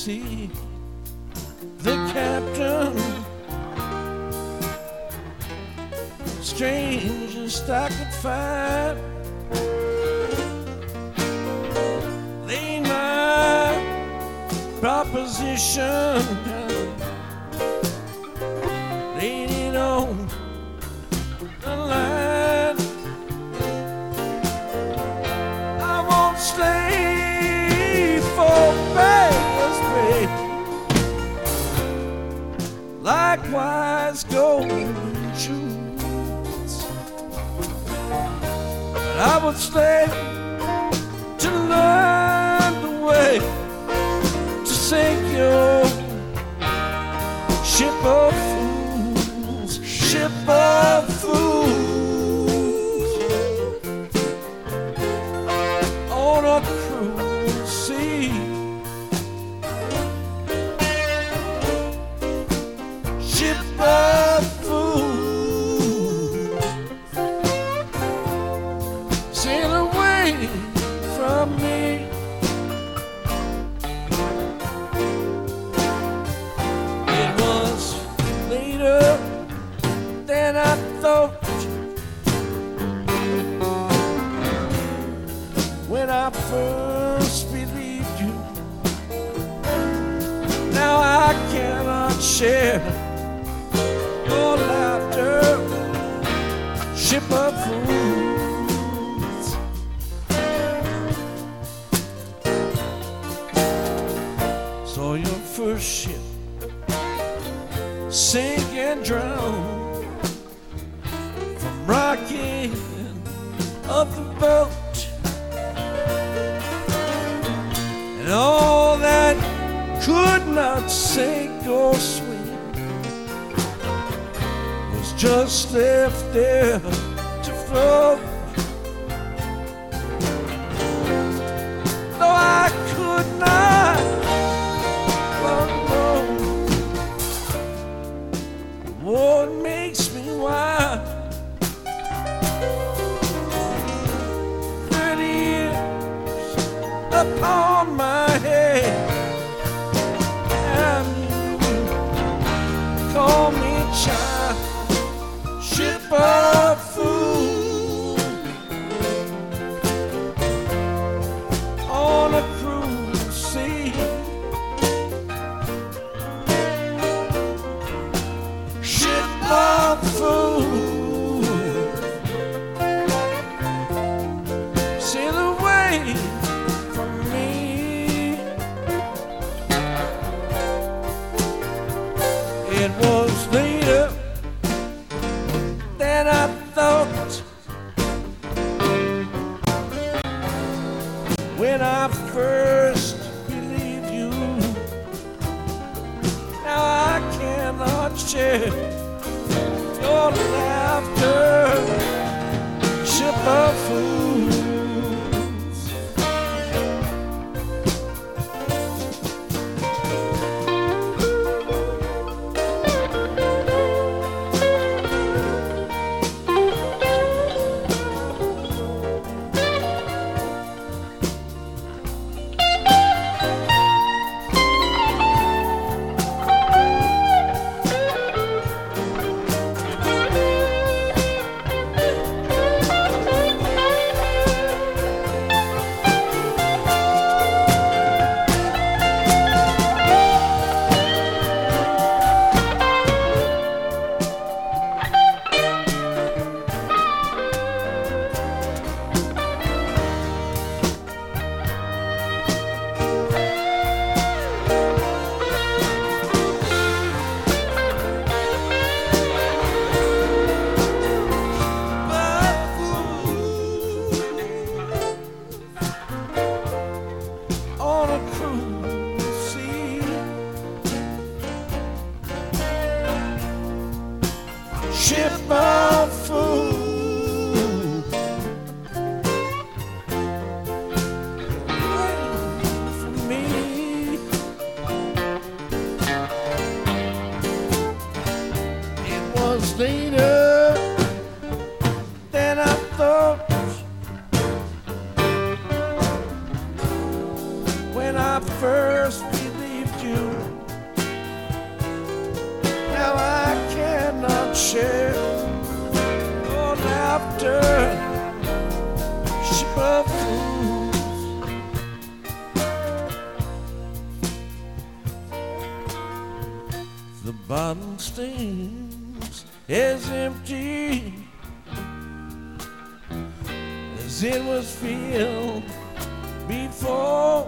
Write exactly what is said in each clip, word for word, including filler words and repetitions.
see the captain. Strangest I could find. Lay my proposition, laid it on the line. I won't stay for beggars pay. Likewise golden shoes, but I would stay to learn the way to sink your ship of fools, ship of fools, on a cruel sea. Ship of fools, sail away from me. It was later than I thought when I first believed you. Now I cannot share your laughter, ship of fools. Saw your first ship sink and drown from rocking of the boat, and all that could not sink or swim was just left there to float. Though I could not unknown, what makes me wild? Thirty years upon my head, and you call me child, ship of fools, on a cruel sea. Ship of fools, sail away from me. It was later than I thought when I first believed you. Now I cannot share your laughter, ship of fools. On a cruel sea, ship of fools, waiting for me. It was later than I thought when I first believed bottle stains as empty as it was filled before.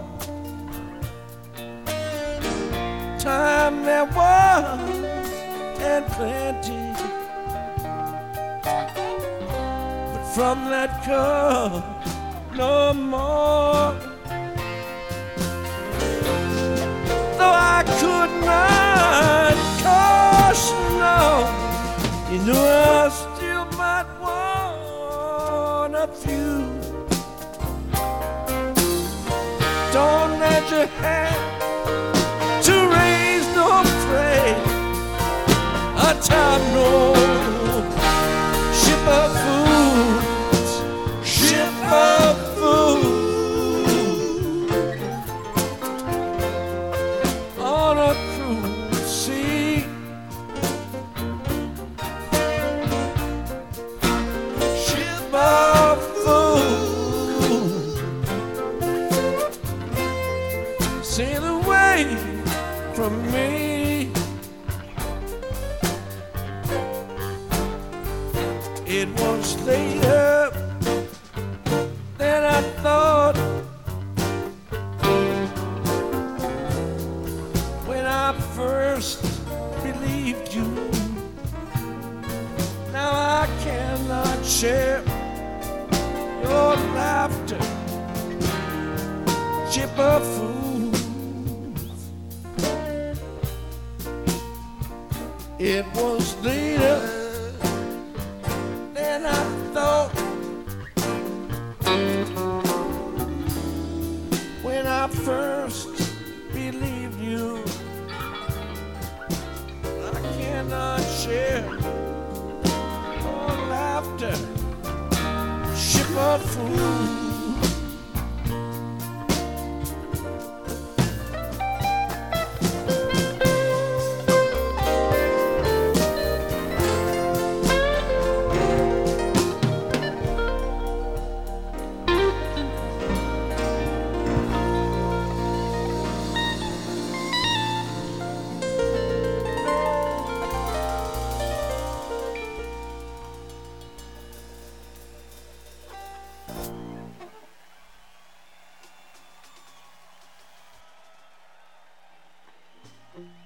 Time there was and plenty, but from that cup no more. Though I could not caution, no, you knew I still might want a few. Don't let your hand to raise no praise atop no ship of fools, ship of fools on a cruel sea. Ship of fools sail away from me. It was later than I thought when I first believed you. Now I cannot share your laughter, ship of fools. It was later than I thought when I first believed you. I cannot share your laughter, ship of fools. Thank you.